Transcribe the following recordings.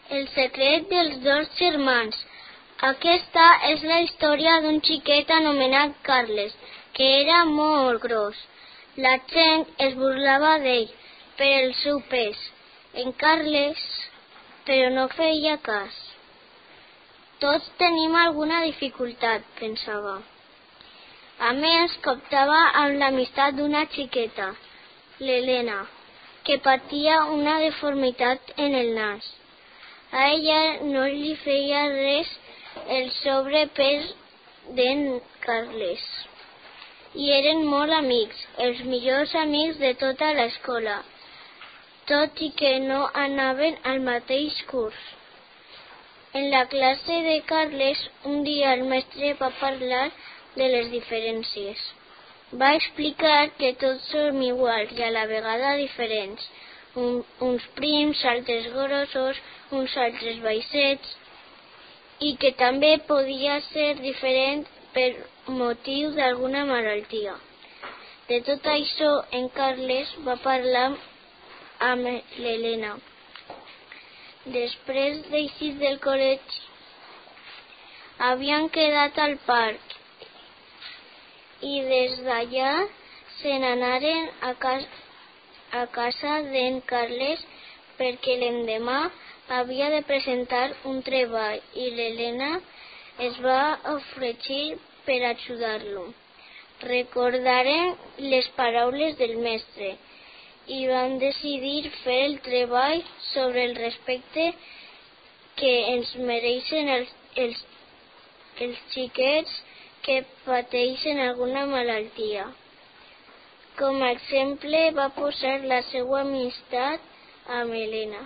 El secret dels dos germans. Aquesta és la història d'un xiquet anomenat Carles, que era molt gros. La gent es burlava d'ell per el seu pes. En Carles, però no feia cas. Tots tenim alguna dificultat, pensava. A més, comptava amb l'amistat d'una xiqueta, l'Helena, que patia una deformitat en el nas. A ella no li feia res el sobrepès d'en Carles. I eren molt amics, els millors amics de tota l'escola, tot i que no anaven al mateix curs. En la classe de Carles, un dia el mestre va parlar de les diferències. Va explicar que tots som iguals i a la vegada diferents. Uns prims, altres grossos, uns altres baixets, i que també podia ser diferent per motiu d'alguna malaltia. De tot això, en Carles va parlar amb l'Helena. Després d'eixir del col·legi, havien quedat al parc i des d'allà se n'anaren a casa d'en Carles perquè l'endemà havia de presentar un treball i l'Helena es va oferir per ajudar-lo. Recordaren les paraules del mestre i van decidir fer el treball sobre el respecte que ens mereixen els xiquets que pateixen alguna malaltia. Com a exemple va posar la seva amistat amb Helena.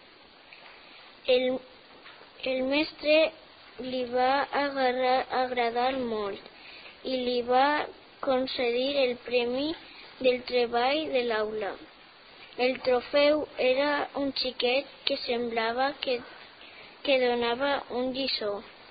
El mestre li va agradar molt i li va concedir el premi del treball de l'aula. El trofeu era un xiquet que semblava que donava un lliçó.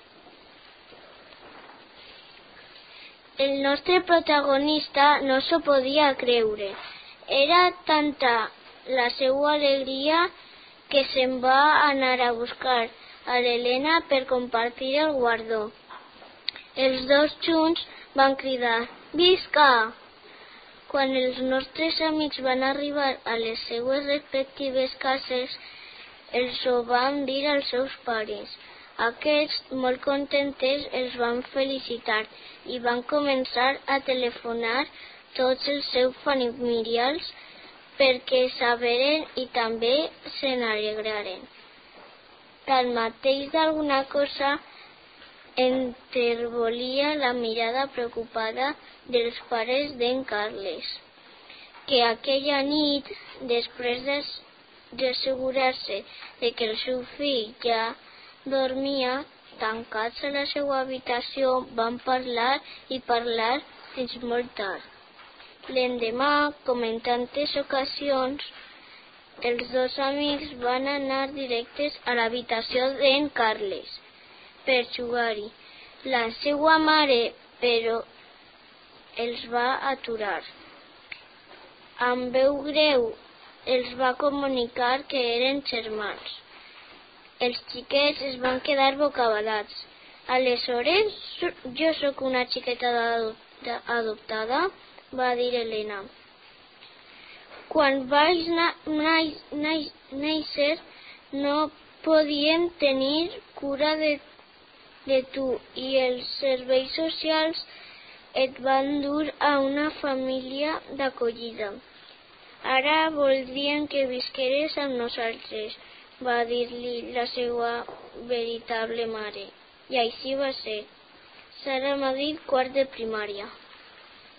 El nostre protagonista no s'ho podia creure. Era tanta la seva alegria que se'n va anar a buscar a l'Helena per compartir el guardó. Els dos junts van cridar «Visca!». Quan els nostres amics van arribar a les seues respectives cases, els ho van dir als seus pares. Aquests, molt contentes, els van felicitar i van començar a telefonar tots els seus familiars perquè saberen i també se n'alegraren. Tanmateix, d'alguna cosa enterbolia la mirada preocupada dels pares d'en Carles, que aquella nit, després d'assegurar-se de que el seu fill ja dormia, tancats a la seva habitació, van parlar i parlar fins molt tard. L'endemà, com en tantes ocasions, els dos amics van anar directes a l'habitació d'en Carles per jugar-hi. La seva mare, però, els va aturar. Amb veu greu els va comunicar que eren germans. Els xiquets es van quedar bocabadats. Aleshores, jo sóc una xiqueta adoptada, va dir Helena. Quan vaig néixer no podien tenir cura de tu i els serveis socials et van dur a una família d'acollida. Ara voldrien que visqueres amb nosaltres, va dir-li la seva veritable mare. I així va ser. Sara Madrid, quart de primària.